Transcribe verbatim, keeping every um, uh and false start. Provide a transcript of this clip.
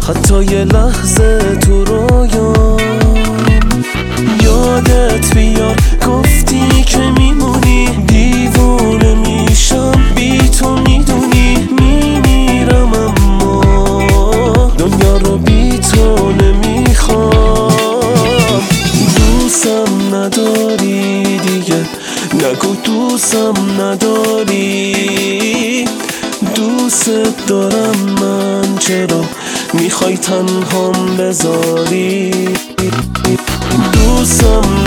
حتی یه لحظه تو رویام یادت بیار گفتی که میمونی. دیوونه میشم بی تو میدونی، میمیرم اما دنیا رو بی تو نمیخوام. دوستم نداری دیگه، نگو دوستم نداری. دوست دارم من، چرا میخوای تنهام بذاری؟ دوستم